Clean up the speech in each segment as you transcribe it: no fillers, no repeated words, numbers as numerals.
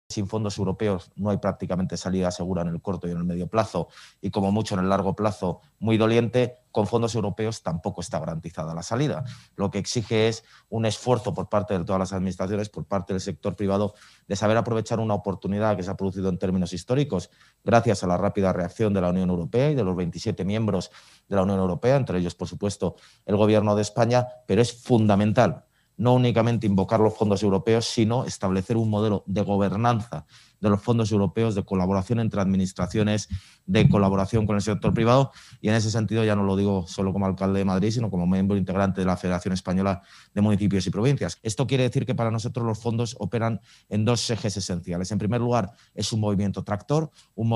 Sin fondos europeos no hay prácticamente salida segura en el corto y en el medio plazo, y como mucho en el largo plazo muy doliente. Con fondos europeos tampoco está garantizada la salida. Lo que exige es un esfuerzo por parte de todas las administraciones, por parte del sector privado, de saber aprovechar una oportunidad que se ha producido en términos históricos gracias a la rápida reacción de la Unión Europea y de los 27 miembros de la Unión Europea, entre ellos, por supuesto, el Gobierno de España, pero es fundamental no únicamente invocar los fondos europeos, sino establecer un modelo de gobernanza de los fondos europeos, de colaboración entre administraciones, de colaboración con el sector privado, y en ese sentido ya no lo digo solo como alcalde de Madrid, sino como miembro integrante de la Federación Española de Municipios y Provincias. Esto quiere decir que para nosotros los fondos operan en dos ejes esenciales. En primer lugar, es un movimiento tractor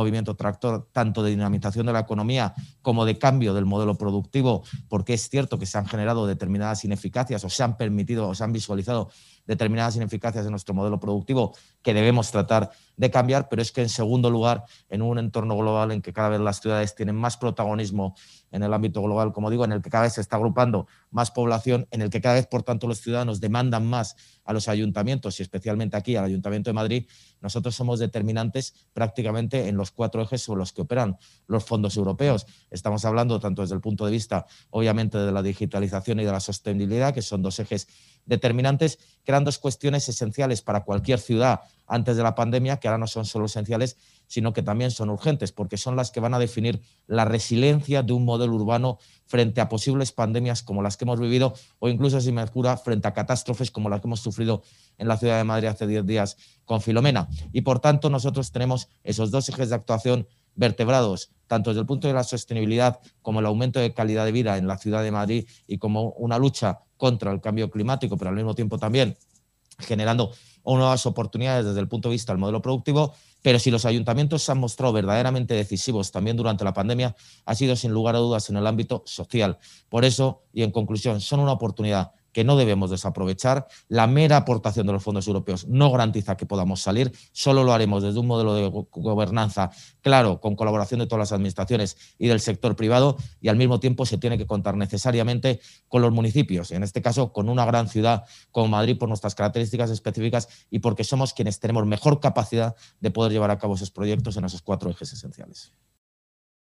tanto de dinamización de la economía como de cambio del modelo productivo, porque es cierto que se han generado determinadas ineficacias o se han permitido o se han visualizado determinadas ineficacias en nuestro modelo productivo que debemos tratar de cambiar, pero es que en segundo lugar, en un entorno global en que cada vez las ciudades tienen más protagonismo en el ámbito global, como digo, en el que cada vez se está agrupando más población, en el que cada vez, por tanto, los ciudadanos demandan más a los ayuntamientos y especialmente aquí al Ayuntamiento de Madrid, nosotros somos determinantes prácticamente en los 4 ejes sobre los que operan los fondos europeos. Estamos hablando tanto desde el punto de vista, obviamente, de la digitalización y de la sostenibilidad, que son 2 ejes determinantes, que eran 2 cuestiones esenciales para cualquier ciudad antes de la pandemia, que ahora no son solo esenciales, sino que también son urgentes, porque son las que van a definir la resiliencia de un modelo urbano frente a posibles pandemias como las que hemos vivido, o incluso, si me apura, frente a catástrofes como las que hemos sufrido en la ciudad de Madrid hace 10 días con Filomena. Y, por tanto, nosotros tenemos esos 2 ejes de actuación vertebrados, tanto desde el punto de la sostenibilidad como el aumento de calidad de vida en la ciudad de Madrid y como una lucha contra el cambio climático, pero al mismo tiempo también generando nuevas oportunidades desde el punto de vista del modelo productivo. Pero si los ayuntamientos se han mostrado verdaderamente decisivos también durante la pandemia, ha sido sin lugar a dudas en el ámbito social. Por eso, y en conclusión, son una oportunidad que no debemos desaprovechar. La mera aportación de los fondos europeos no garantiza que podamos salir, solo lo haremos desde un modelo de gobernanza claro, con colaboración de todas las administraciones y del sector privado, y al mismo tiempo se tiene que contar necesariamente con los municipios, en este caso con una gran ciudad como Madrid por nuestras características específicas y porque somos quienes tenemos mejor capacidad de poder llevar a cabo esos proyectos en esos 4 ejes esenciales.